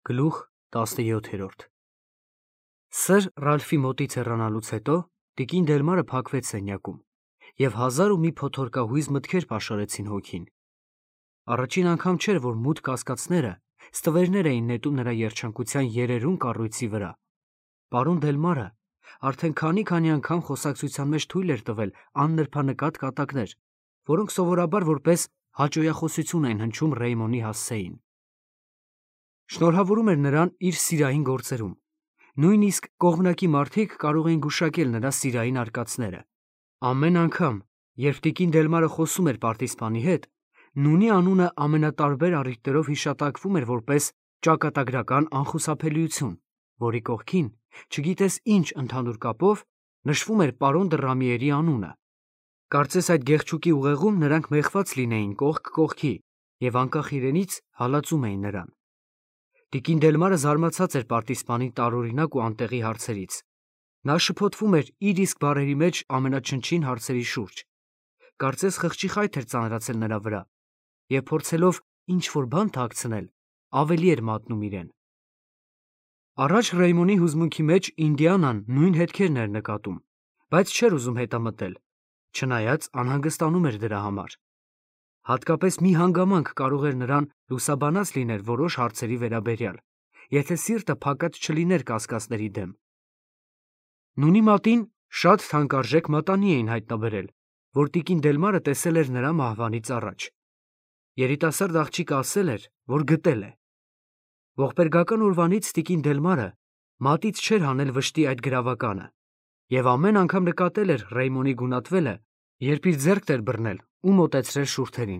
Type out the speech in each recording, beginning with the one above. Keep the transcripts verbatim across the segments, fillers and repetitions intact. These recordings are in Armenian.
Գլուխ տասնյոթերորդ Սր Ռալֆի մոտից հեռանալուց հետո տիկին Դելմարը փակվեց սենյակում և հազար ու մի փոթորկահույզ մտքեր պաշարեցին հոգին։ Առաջին անգամ չէր, որ մութ կասկածները ստվերներ էին նետում նրա երջանկության երերուն կառույցի վրա։ Պարոն Դելմարը արդեն քանի-քանի անգամ խոսակցության մեջ թույլ էր տվել աննրբանկատ կատակներ, որոնք սովորաբար որպես հաճոյախոսություն են հնչում Ռեյմոնի հասցեին։ Շնորհավորում էր նրան իր սիրային գործերում, նույնիսկ կողմնակի մարդիկ կարող էին գուշակել նրա սիրային արկածները։ Ամեն անգամ, երբ տիկին Դելմարը խոսում էր պարտիզպանի հետ, Նունի անունը ամենատարբեր առիթներով հիշատակվում էր որպես ճակատագրական անխուսափելիություն, որի կողքին, չգիտես ինչ ընդհանուր կապով, նշվում էր պարոն դը Ռամիերի անունը։ Կարծես այդ գեղչուկի ուղեղում նրանք մեխված լինեին կողք կողքի և անկախ իրենից հալածում էին նրան։ Տիկին Դելմարը զարմացած էր պարտիզպանի տարօրինակ ու անտեղի հարցերից։ Նա շփոթվում էր իր իսկ բառերի մեջ ամենաչնչին հարցերի շուրջ։ Կարծես խղճի խայթ էր ծանրացել նրա վրա, և փորձելով ինչ-որ բան թաքցնել, ավելի էր մատնում իրեն։ Առաջ Ռեյմոնի հուզմունքի մեջ Ինդիանան նույն հետքերն էր նկատում, բայց չէր ուզում հետամտել, չնայած անհանգստանում էր դրա համար։ Հատկապես մի հանգամանք կարող էր նրան լուսաբանած լինել որոշ հարցերի վերաբերյալ, եթե սիրտը փակած չլիներ կասկածների դեմ։ Նունի մատին շատ թանկարժեք մատանի էին հայտնաբերել, որ տիկին Դելմարը տեսել էր նրա մահվանից առաջ։ Երիտասարդ աղջիկը ասել էր, որ գտել է։ Ողբերգական օրվանից տիկին Դելմարը մատից չէր հանել վշտի այդ գրավականը և ամեն անգամ նկատել էր Ռեյմոնի գունատվելը, երբ իր ձեռքն էր բռնել ու մոտեցրել շուրթերին։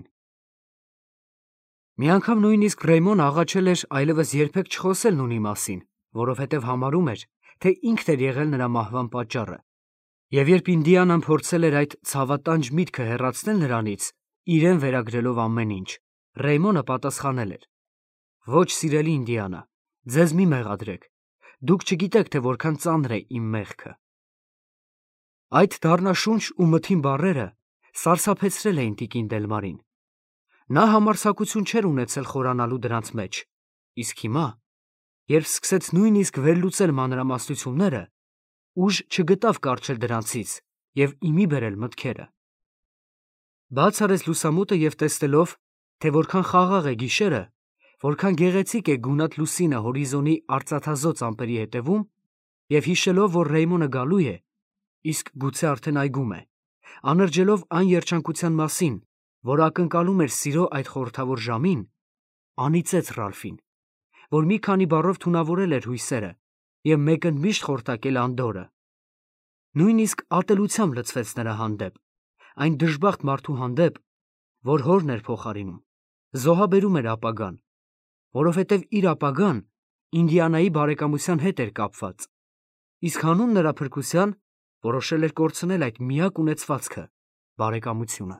Մի անգամ նույնիսկ Ռեյմոնը աղաչել էր այլևս երբեք չխոսել Նունի մասին, որովհետև համարում էր, թե ինքն էր եղել նրա մահվան պատճառը։ Եվ երբ Ինդիանան փորձել էր այդ ցավատանջ միտքը հեռացնել նրանից, իրեն վերագրելով ամեն ինչ, Ռեյմոնը պատասխանել էր. «Ոչ, սիրելի Ինդիանա, ձեզ մի մեղադրեք, դուք չգիտեք, թե որքան ծանր է իմ մեղքը»։ Այդ դառնաշունչ ու մթին բառերը սարսափեցրել էին տիկին Դելմարին։ Նա համարձակություն չէր ունեցել խորանալու դրանց մեջ, իսկ հիմա, երբ սկսեց նույնիսկ վերլուծել մանրամասնությունները, ուժ չգտավ կառչել դրանցից և ի մի բերել մտքերը։ Բաց արեց լուսամուտը և տեսնելով, թե որքան խաղաղ է գիշերը, որքան գեղեցիկ է գունատ լուսինը հորիզոնի արծաթազօծ ամպերի հետևում, և հիշելով, որ Ռեյմոնը գալու է, իսկ գուցե արդեն այգում է, անրջելով այն երջանկության մասին, որ ակնկալում էր սիրո այդ խորհրդավոր ժամին, անիծեց Ռալֆին, որ մի քանի բառով թունավորել էր հույսերը և մեկընդմիշտ խորտակել անդորրը։ Նույնիսկ ատելությամբ լցվեց նրա հանդեպ, այն դժբախտ մարդու հանդեպ, որ հորն էր փոխարինում, զոհաբերում էր ապագան, որովհետև իր ապագան Ինդիանայի բարեկամության հետ էր կապված, իսկ հանուն նրա փրկության որոշել էր կորցնել այդ միակ ունեցվածքը՝ բարեկամությունը։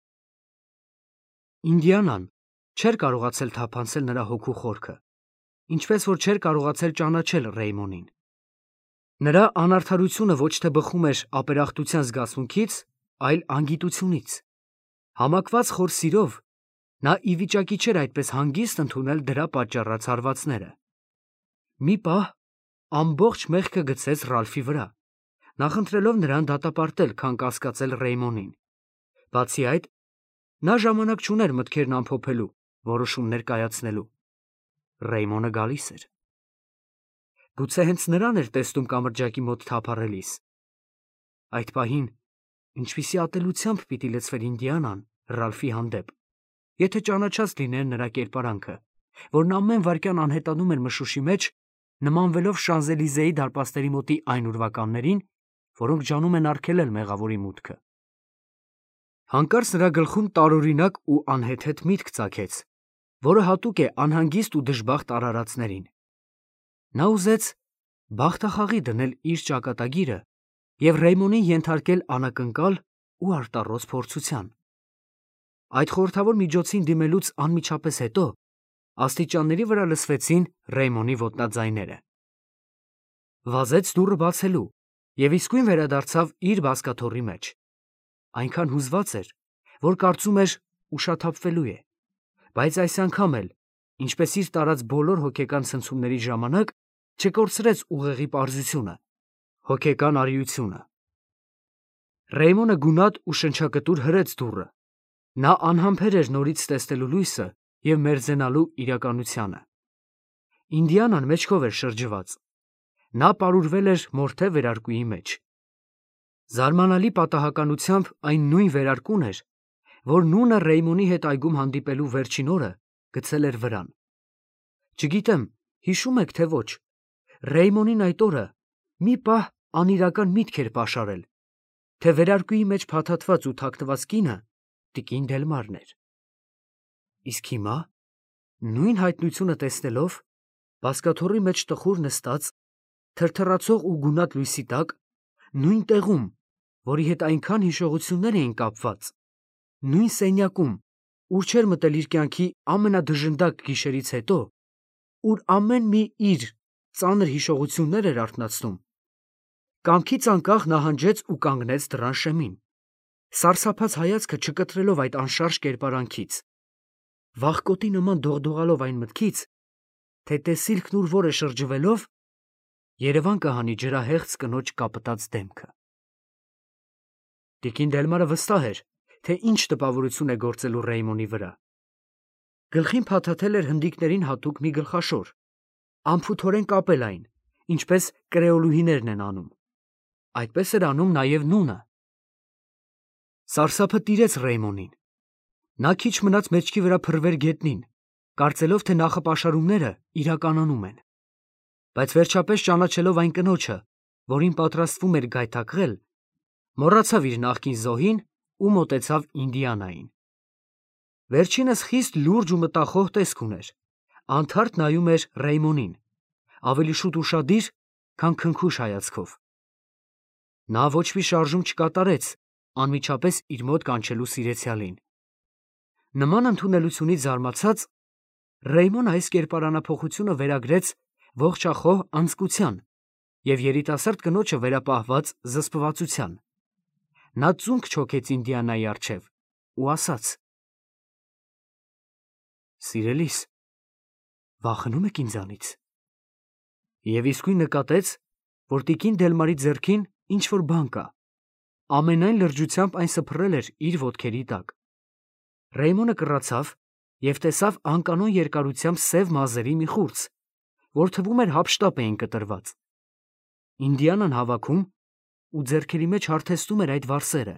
Ինդիանան չէր կարողացել թափանցել նրա հոգու խորքը, ինչպես որ չէր կարողացել ճանաչել Ռեյմոնին։ Նրա անարդարությունը ոչ թե բխում էր ապերախտության զգացմունքից, այլ անգիտությունից։ Համակված խոր սիրով նա ի վիճակի չէր այդպես հանգիստ ընդունել դրա պատճառած հարվածները։ Մի պահ ամբողջ մեղքը գցեց Ռալֆի վրա, նախընտրելով նրան դատապարտել, քան կասկածել Ռեյմոնին։ Բացի այդ, նա ժամանակ չուներ մտքերն ամփոփելու, որոշումներ կայացնելու։ Ռեյմոնը գալիս էր։ Գուցե հենց նրան էր տեսնում կամրջակի մոտ թափառելիս։ Այդ պահին ինչպիսի ատելությամբ պիտի լցվեր Ինդիանան Ռալֆի հանդեպ, եթե ճանաչած լիներ նրա կերպարանքը, որն ամեն վայրկյան անհետանում էր մշուշի մեջ, նմանվելով Շանզելիզեի դարպասների մոտի այն ուրվականներին, որոնք ջանում են արգելել մեղավորի մուտքը։ Հանկարծ նրա գլխում տարօրինակ ու անհեթեթ միտք ծագեց, որը հատուկ է անհանգիստ ու դժբախտ արարածներին։ Նա ուզեց բախտախաղի դնել իր ճակատագիրը և Ռեյմոնին ենթարկել անակնկալ ու արտառոց փորձության։ Այդ խորհրդավոր միջոցին դիմելուց անմիջապես հետո աստիճանների վրա լսվեցին Ռեյմոնի ոտնաձայները։ Վազեց դուռը բացելու և իսկույն վերադարձավ իր բազկաթոռի մեջ։ Այնքան հուզված էր, որ կարծում էր ուշաթափվելու է, բայց այս անգամ էլ ինչպես իր տարած բոլոր հոգեկան ցնցումների ժամանակ, չկորցրեց ուղեղի պարզությունը, հոգեկան արիությունը։ Ռեյմոնը գունատ ու շնչակտուր հրեց դուռը։ Նա անհամբեր էր նորից տեսնելու լույսը և մերձենալու իրականությանը։ Ինդիանան մեջքով էր շրջված։ Նա պարուրվել էր մորթե վերարկուի մեջ։ Զարմանալի պատահականությամբ այն նույն վերարկուն էր, որ նունը Ռեյմոնի հետ այգում հանդիպելու վերջին օրը գցել էր վրան։ Չգիտեմ, հիշում եք թե ոչ, Ռեյմոնին այդ օրը մի պահ անիրական միտք էր պաշարել, թե վերարկուի մեջ փաթաթված ու թաքնված կինը տիկին Դելմարն էր։ Իսկ հիմա, նույն հայտնությունը տեսնելով, բազկաթոռի մեջ տխուր նստած, թրթռացող ու գունատ լույսի տակ, նույն տեղում, որի հետ այնքան հիշողություններ էին կապված, նույն սենյակում, ուր չէր մտել իր կյանքի ամենադժնդակ գիշերից հետո, ուր ամեն մի իր ծանր հիշողություններ էր արթնացնում, կամքից անկախ նահանջեց ու կանգնեց դռան շեմին, սարսափած հայացքը չկտրելով այդ անշարժ կերպարանքից, վախկոտի նման դողդողալով այն մտքից, թե տեսիլքն ուր որ է շրջվելով, Երևան կհանի ջրահեղձ կնոջ կապտած դեմքը։ Տիկին Դելմարը վստահ էր, թե ինչ տպավորություն է գործելու Ռեյմոնի վրա։ Գլխին փաթաթել էր հնդիկներին հատուկ մի գլխաշոր, անփութորեն կապել այն, ինչպես կրեոլուհիներն են անում։ Այդպես էր անում նաև նունը։ Սարսափը տիրեց Ռեյմոնին։ Նա քիչ մնաց մեջքի վրա փռվեր գետնին, կարծելով, թե նախապաշարումները իրականանում են։ Բայց վերջապես ճանաչելով այն կնոջը, որին պատրաստվում էր գայթակղել, մոռացավ իր նախկին զոհին ու մոտեցավ Ինդիանային։ Վերջինս խիստ լուրջ ու մտախոհ տեսք ուներ, անթարթ նայում էր Ռեյմոնին, ավելի շուտ ուշադիր, քան քնքուշ հայացքով։ Նա ոչ մի շարժում չկատարեց, անմիջապես իր մոտ կանչելու սիրեցյալին։ Նման ընդունելությունից զարմացած, Ռեյմոնը այս կերպարանափոխությունը վերագրեց ողջախոհ անձկության և երիտասարդ կնոջը վերապահված զսպվածության։ Նա ծունկ չոքեց Ինդիանայի առջև ու ասաց. «Սիրելիս, վախենո՞ւմ եք ինձանից»։ Եվ իսկույն նկատեց, որ տիկին Դելմարի ձեռքին ինչ-որ բան կա։ Ամենայն լրջությամբ այն սփռել էր իր ոտքերի տակ։ Ռեյմոնը կռացավ և տեսավ անկանոն երկարությամբ սև մազերի մի խուրձ, որ թվում էր հափշտապ էին կտրված։ Ինդիանան հավաքում ու ձեռքերի մեջ հարթեցնում էր այդ վարսերը։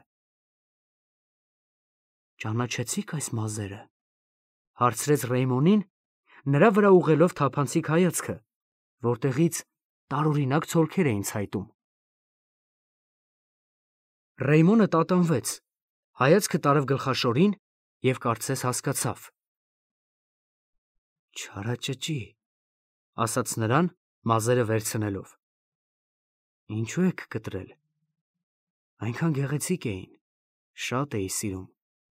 «Ճանաչեցի՞ք այս մազերը», հարցրեց Ռեյմոնին, նրա վրա ուղղելով թափանցիկ հայացքը, որտեղից տարօրինակ ցոլքեր էին ցայտում։ Ռեյմոնը տատանվեց, հայացքը տարավ գլխաշորին և կարծես հասկացավ։ «Չարաճճի», ասաց նրան, մազերը վերցնելով։ «Ինչու եք կտրել։ Այնքան գեղեցիկ էին, շատ էի սիրում»։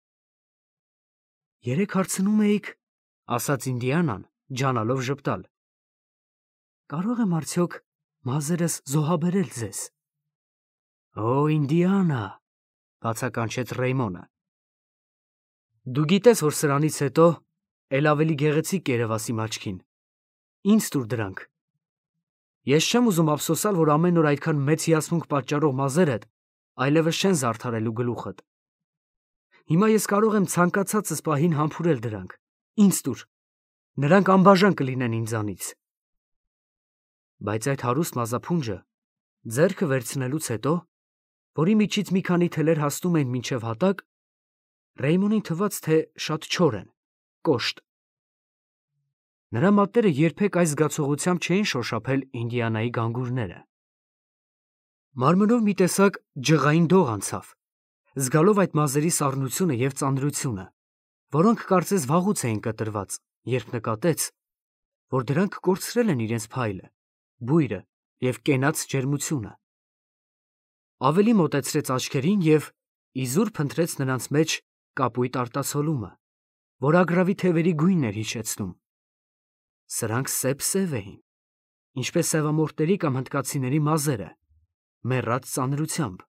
«Երեկ հարցնում էիք», ասաց Ինդիանան, ջանալով ժպտալ, «կարող եմ արդյոք մազերս զոհաբերել ձեզ»։ «Օ, Ինդիանա», բացականչեց Ռեյմոնը, «դու գիտես, որ սրանից հետո էլ ավելի գեղեցիկ կերևաս իմ աչքին, ինձ տուր դրանք։ Ես չեմ ուզում ափսոսալ, որ ամեն օր այդքան մեծ հիացմունք պատճառող մազերդ այլևս չեն զարդարելու գլուխդ։ Հիմա ես կարող եմ ցանկացածս պահին համբուրել դրանք, ինձ տուր, նրանք անբաժան կլինեն ինձանից»։ Բայց այդ հարուստ մազափունջը ձեռքը վերցնելուց հետո, որի միջից մի քանի թելեր հասնում էին մինչև հատակ, Ռեյմոնին թվաց, թե շատ չոր են, կոշտ։ Նրա մատները երբեք այս զգացողությամբ չէին շոշափել Ինդիանայի գանգուրները։ Մարմնով մի տեսակ ջղային դող անցավ, զգալով այդ մազերի սառնությունը և ծանրությունը, որոնք կարծես վաղուց էին կտրված, երբ նկատեց, որ դրանք կորցրել են իրենց փայլը, բույրը և կենաց ջերմությունը։ Ավելի մոտեցրեց աչքերին և իզուր փնտրեց նրանց մեջ կապույտ արտացոլումը, որ ագռավի թևերի գույնն էր հիշեցնում։ Սրանք սեպ-սև էին, ինչպես սևամորթների կամ հնդկացիների մազերը, մեռած ծանրությամբ։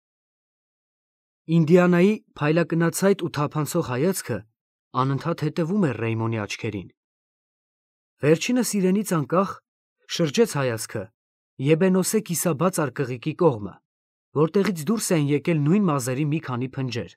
Ինդիանայի փայլակնացայտ ու թափանցող հայացքը անընդհատ հետևում էր Ռեյմոնի աչքերին, Վերջինս իրենից անկախ շրջեց հայացքը Եբենոսե կիսաբաց արկղիկի կողմը, որտեղից դուրս էին եկել նույն մազերի մի քանի փնջեր։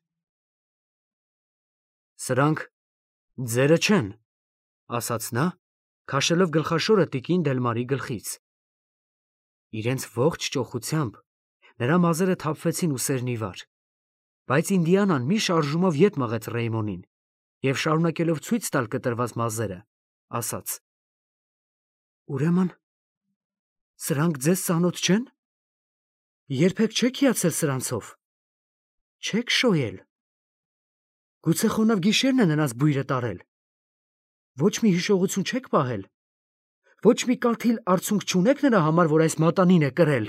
Սրանք ձերը չեն, ասաց նա, քաշելով գլխաշորը տիկին Դելմարի գլխից։ Իրենց ողջ ճոխությամբ նրա մազերը թափվեցին ուսերն ի վար, բայց Ինդիանան մի շարժումով ետ մղեց Ռեյմոնին և շարունակելով ցույց տալ կտրված մազերը, ասաց. Ուրեմն, սրանք ձեզ ծանոթ չեն։ Երբեք չեք հիացել սրանցով, չեք շոյել։ Գուցե խոնավ գիշերն է նրանց բույրը տարել։ Ոչ մի հիշողություն չեք պահել։ Ոչ մի կաթիլ արցունք չունեք նրա համար, որ այս մատանին է կրել։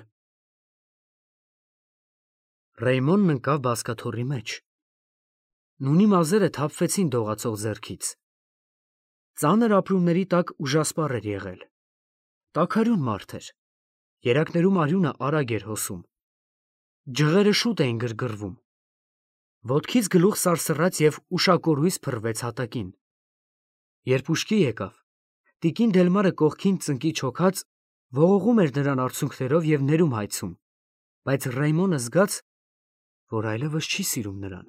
Ռեյմոնն ընկավ բազկաթոռի մեջ։ Նունի մազերը թափվեցին դողացող ձեռքից։ Ծանր ապրումների տակ ուժասպառ էր եղել։ Տաքարյուն մարդ էր։ Երակներում արյունը արագ էր հոսում։ Ջղերը շուտ էին գրգռվում։ Ոտքից գլուխ սարսռաց և ուշակորույս փռվեց հատակին։ Երբ ուշքի եկավ, տիկին Դելմարը կողքին ծնկի չոքած ողողում էր նրան արցունքներով և ներում հայցում, բայց Ռեյմոնը զգաց, որ այլևս չի սիրում նրան։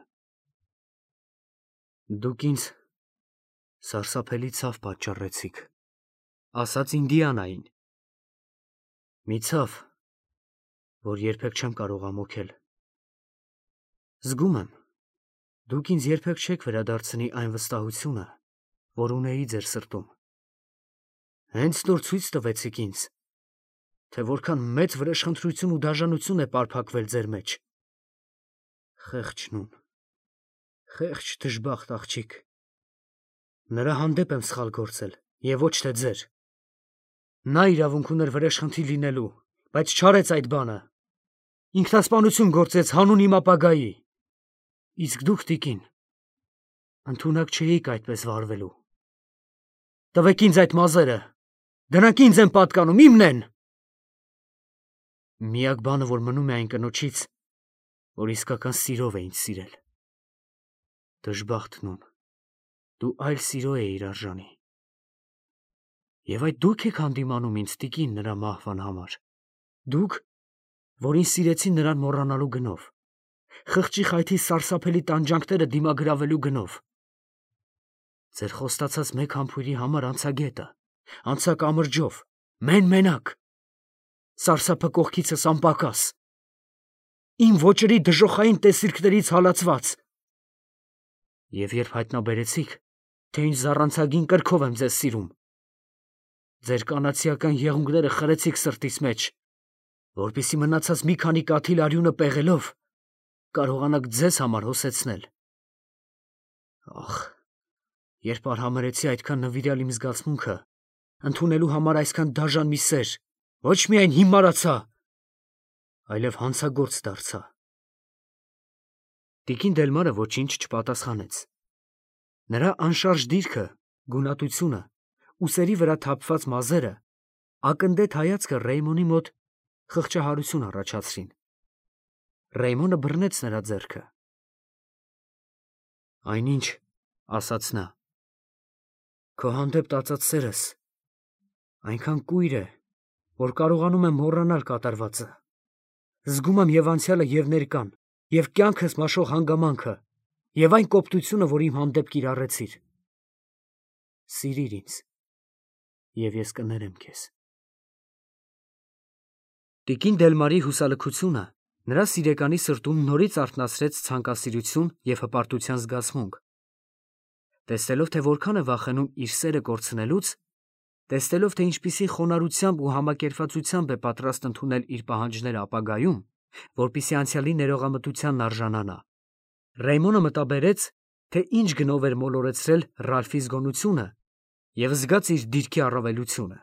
Դուք ինձ սարսափելի ցավ պատճառեցիք, ասաց Ինդիանային։ Մի ցավ, որ երբեք չեմ կարող ամոթել։ Զգում եմ, դուք ինձ երբեք չեք վերադարձնի այն վստահությունը, որ ունեի ձեր սրտում։ Հենց նոր ցույց տվեցիք ինձ, թե որքան մեծ վրեժխնդրություն ու դաժանություն է պարփակվել ձեր մեջ։ Խեղճ նուն, խեղճ դժբախտ աղջիկ։ Նրա հանդեպ եմ սխալ գործել և ոչ թե ձեր։ Նա իրավունք ուներ վրեժխնդիր լինելու, բայց չարեց այդ բանը։ Ինքնասպանություն գործեց հանուն իմ ապագայի։ Իսկ դուք, տիկին, ընդունակ չէիք այդպես վարվելու։ Տվեք ինձ այդ մազերը, դրանք ինձ են պատկանում, իմն են։ Միակ բանը, որ մնում է այն կնոջից, որ իսկական սիրով է ինձ սիրել։ Դժբախտ նուն, դու այլ սիրո էիր արժանի։ Եվ այդ դուք եք հանդիմանում ինձ, տիկին, նրա մահվան համար։ Դուք, որ ինձ սիրեցին նրան մոռանալու գնով, խղճի խայթի սարսափելի տանջանքները դիմագրավելու գնով։ Ձեր խոստացած մեկ համբույրի համար անցագետը, անցա կամրջով, մեն-մենակ, սարսափը կողքիցս անպակաս, իմ ոճերի դժոխային տեսիլքներից հալածված։ Եվ երբ հայտնաբերեցիք, թե ինչ զառանցագին կրքով եմ ձեզ սիրում, ձեր կանացիական եղունգները խրեցիք սրտիս մեջ, որպեսզի մնացած մի քանի կաթիլ արյունը պեղելով կարողանաք ձեզ համար հոսեցնել։ Ախ, երբ արհամարհեցի այդքան նվիրյալ իմ զգացմունքը, ընդունելու համար այսքան դաժան մի սեր, ոչ միայն հիմարացա, այլև հանցագործ դարձա։ Տիկին Դելմարը ոչինչ չպատասխանեց։ Նրա անշարժ դիրքը, գունատությունը, ուսերի վրա թափված մազերը, ակնդետ հայացքը Ռեյմոնի մոտ խղճահարություն առաջացրին։ Ռեյմոնը բռնեց նրա ձեռքը։ Այնինչ, ասաց նա, քո հանդեպ տածած սերս այնքան կույր է, որ կարողանում եմ մոռանալ կատարվածը։ Զգում եմ և անցյալը, և ներկան, և կյանքս մաշող հանգամանքը, և այն կոպտությունը, որ իմ հանդեպ կիրառեցիր։ Սիրիր ինձ, և ես կներեմ քեզ։ Տիկին Դելմարի հուսալքությունը նրա սիրեկանի սրտում նորից արթնացրեց ցանկասիրություն և հպարտության զգացմունք։ Տեսնելով, թե որքան է վախենում իր սերը կորցնելուց, տեսնելով, թե ինչպիսի խոնարհությամբ ու համակերպվածությամբ է պատրաստ ընդունել իր պահանջները ապագայում, որպեսզի անցյալի ներողամտությանն արժանանա, Ռեյմոնը մտաբերեց, թե ինչ գնով էր մոլորեցրել Ռալֆի զգոնությունը և զգաց իր դիրքի առավելությունը։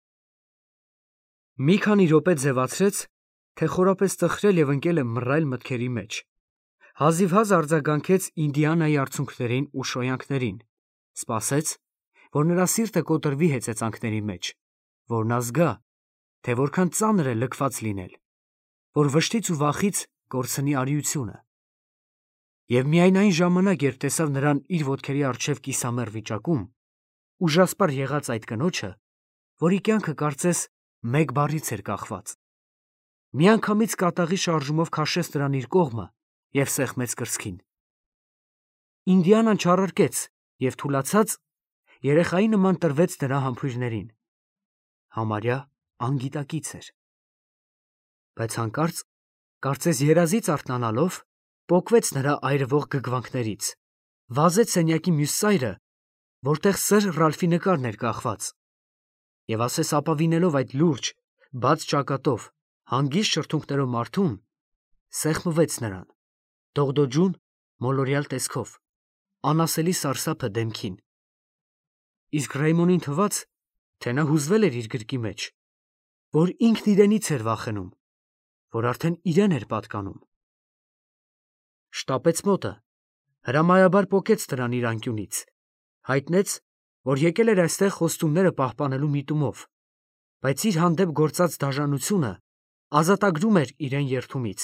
Մի քանի րոպե ձևացրեց, թե խորապես տխրել և ընկել է մռայլ մտքերի մեջ, հազիվհազ արձագանքեց Ինդիանայի արցունքներին ու շոյանքներին, սպասեց, որ նրա սիրտը կոտրվի հեծեծանքների մեջ, որ նա զգա, թե որքան ծանր է լքված լինել, որ վշտից ու վախից կորցնի արիությունը։ Եվ միայն այն ժամանակ, երբ տեսավ նրան իր ոտքերի առջև կիսամեռ վիճակում, ուժասպար եղած այդ կնոջը, որի կյանքը կարծես մեկ բառից էր կախված։ Միանգամից կատաղի շարժումով քաշեց նրան իր կողմը և սեղմեց կրծքին։ Ինդիանան չառարկեց և թուլացած երեխայի նման տրվեց նրա համբույրներին։ Համարյա անգիտակից էր։ Բայց հանկարծ, կարծես երազից արթնանալով, պոկվեց նրա այրվող գգվանքներից, վազեց սենյակի մյուս ծայրը, որտեղ սըր Ռալֆի նկարն էր կախված, և ասես ապավինելով այդ լուրջ, բաց ճակատով, հանգիստ շրթունքներով մարդուն, սեղմվեց նրան, դողդոջուն, մոլորյալ տեսքով, անասելի սարսափը դեմքին։ Իսկ Ռեյմոնին թվաց, թե նա հուզվել էր իր գրկի մեջ, որ ինքն իրենից էր վախենում, որ արդեն իրեն էր պատկանում։ Շտապեց մոտը, հրամայաբար պոկեց նրան իր անկյունից, հայտնեց, որ եկել էր այստեղ խոստումները պահպանելու միտումով, բայց իր հանդեպ գործած դաժանությունը ազատագրում էր իրեն երդումից։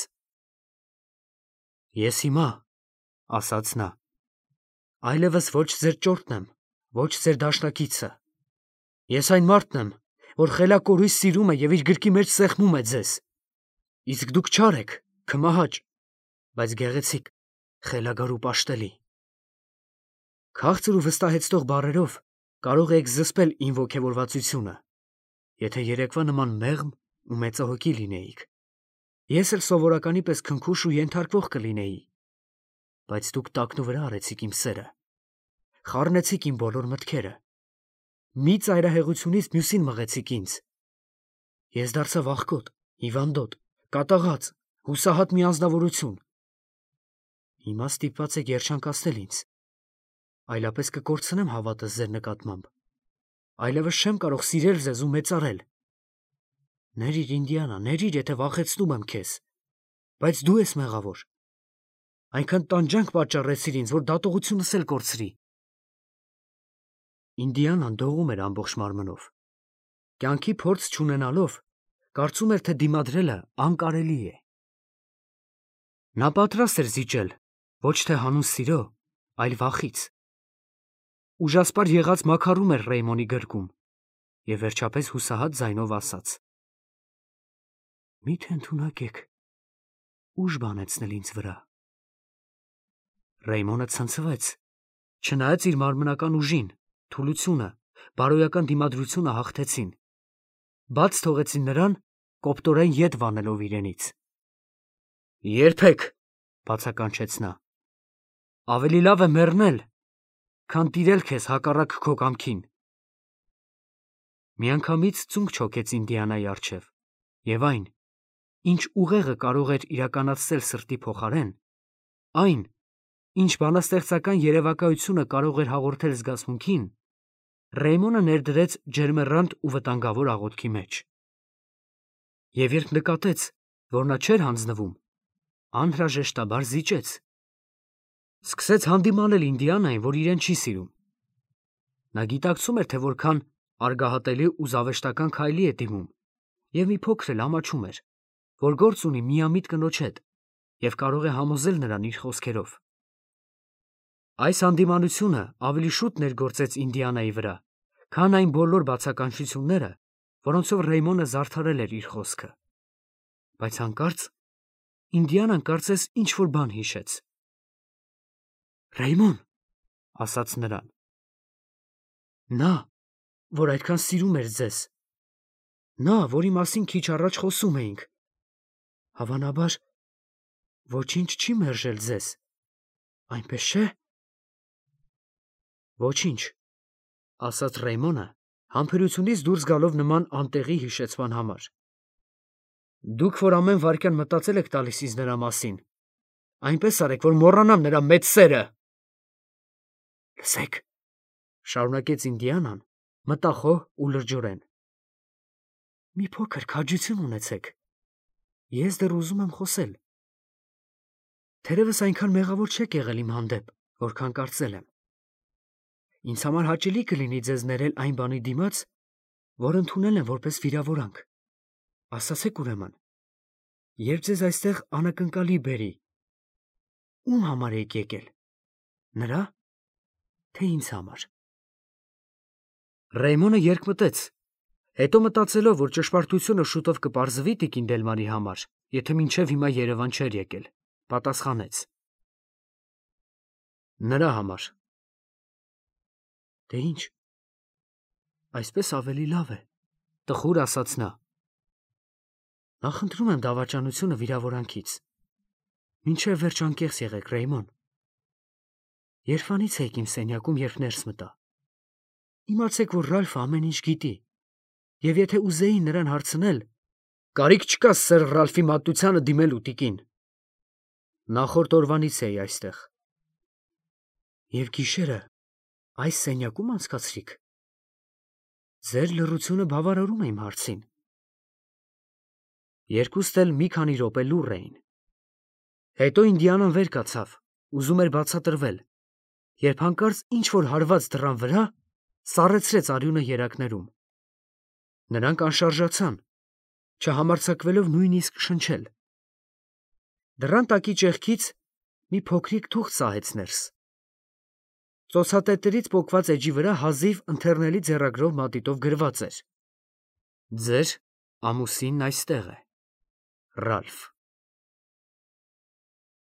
«Ես հիմա, — ասաց նա, — այլևս ոչ ձեր ճորտն եմ, ոչ ձեր դաշնակիցը. ես այն մարդն եմ, որ խելակորույս սիրում է և իր գրկի մեջ սեղմում է ձեզ, իսկ դուք չար եք, քմահաճ, բայց գեղեցիկ, խելագար ու պաշտելի։ Քաղցր ու վստահեցնող բառերով կարող եք զսպել իմ ոգևորվածությունը, եթե երեկվա նման մեղմ ու մեծահոգի լինեիք, ես էլ սովորականի պես քնքուշ ու ենթարկվող կլինեի, բայց դուք տակնուվրա արեցիք իմ սերը, խառնեցիք իմ բոլոր մտքերը, մի ծայրահեղությունից մյուսին մղեցիք ինձ, ես դարձա վախկոտ, հիվանդոտ, կատաղած, հուսահատ մի անձնավորություն։ Հիմա ստիպված եք երջանկացնել ինձ, այլապես կկորցնեմ հավատս ձեր նկատմամբ, այլևս չեմ կարող սիրել ձեզ ու մեծարել։ Ներիր, Ինդիանա, ներիր, եթե վախեցնում եմ քեզ, բայց դու ես մեղավոր, այնքան տանջանք պատճառեցիր ինձ, որ դատողությունս էլ կորցրի։ Ինդիանան դողում էր ամբողջ մարմնով, կյանքի փորձ չունենալով, կարծում էր, թե դիմադրելը անկարելի է։ Նա պատրաստ էր զիջել, ոչ թե հանուն սիրո, այլ վախից։ Ուժասպար եղած մաքարում էր Ռեյմոնի գրկում և վերջապես հուսահատ ձայնով ասաց. «Մի՞թե ընդունակ եք ուժ բանեցնել ինձ վրա»։ Ռեյմոնը ցնցվեց, չնայած իր մարմնական ուժին, թուլությունը, բարոյական դիմադրությունը հաղթեցին, բաց թողեցին նրան, կոպտորեն ետ վանելով իրենից։ «Երբեք, — բացականչեց նա, — ավելի լավ է մեռնել, քան տիրել քեզ հակառակ քո կամքին»։ Միանգամից ծունկ չոքեց Ինդիանայի առջև, և այն, ինչ ուղեղը կարող էր իրականացնել սրտի փոխարեն, այն, ինչ բանաստեղծական երևակայությունը կարող էր հաղորդել զգացմունքին, Ռեյմոնը ներդրեց ջերմեռանդ ու վտանգավոր աղոթքի մեջ։ Եվ երբ նկատեց, որ նա չէր հանձնվում, անհրաժեշտաբար զիջեց։ Սկսեց հանդիմանել Ինդիանային, որ իրեն չի սիրում։ Նա գիտակցում էր, թե որքան արգահատելի ու զավեշտական քայլի է դիմում, և մի փոքր էլ ամաչում էր, որ գործ ունի միամիտ կնոջ հետ և կարող է համոզել նրան իր խոսքերով։ Այս հանդիմանությունը ավելի շուտ ներգործեց Ինդիանայի վրա, քան այն բոլոր բացականչությունները, որոնցով Ռեյմոնը զարդարել էր իր խոսքը։ Բայց հանկարծ Ինդիանան կարծես ինչ-որ բան հիշեց։ «Ռեյմոն, — ասաց նրան, — նա, որ այդքան սիրում էր ձեզ, նա, որի մասին քիչ առաջ խոսում էինք, հավանաբար ոչինչ չի մերժել ձեզ, այնպես չէ՞»։ «Ոչինչ, — ասաց Ռեյմոնը, համբերությունից դուրս գալով նման անտեղի հիշեցման համար։ Դուք, որ ամեն վայրկյան մտածել եք տալիս ինձ նրա մասին, այնպես արեք, որ մոռանամ նրա մեծ սերը»։ «Լսեք, — շարունակեց Ինդիանան, մտախոհ ու լրջորեն, — մի փոքր քաջություն ունեցեք, ես դեռ ուզում եմ խոսել։ Թերևս այնքան մեղավոր չեք եղել իմ հանդեպ, որքան կարծել եմ։ Ինձ համար հաճելի կլինի ձեզ ներել այն բանի դիմաց, որ ընդունել եմ որպես վիրավորանք։ Ասացեք ուրեմն, երբ ձեզ այստեղ անակնկալի բերի, ում համար եք եկել, նրա, թե ինձ համար»։ Ռեյմոնը երկմտեց, հետո մտածելով, որ ճշմարտությունը շուտով կպարզվի տիկին Դելմարի համար, եթե մինչև հիմա Երևան չէր եկել, պատասխանեց. Նրա համար։ Դե ինչ, այսպես ավելի լավ է, տխուր ասաց նա։ Նախընտրում եմ դավաճանությունը վիրավորանքից։ Մինչև վերջ անկեղծ եղեք, Ռեյմոն։ Երբանից եք իմ սենյակում, երբ ներս մտա։ Իմացեք, որ Ռալֆը ամեն ինչ գիտի, և եթե ուզեի նրան հարցնել, կարիք չկա սեր Ռալֆի մատությանը դիմելու, տիկին։ Նախորդ օրվանից էի այստեղ։ Եվ գիշերը այս սենյակում անցկացրիք։ Ձեր լռությունը բավարարում է իմ հարցին։ Երկուստ էլ մի քանի րոպե լուռ էին։ Հետո Ինդիանան վեր կացավ, ուզում էր բացատրվել, երբ հանկարծ ինչ-որ հարված դռան վրա սառեցրեց արյունը երակներում։ Նրանք անշարժացան, չհամարձակվելով նույնիսկ շնչել։ Դռան տակի ճեղքից մի փոքրիկ թուղթ սահեց ներս։ Ծոցատետերից պոկված էջի վրա հազիվ ընթեռնելի ձեռագրով մատիտով գրված էր. Ձեր ամուսինն այստեղ է, Ռալֆ։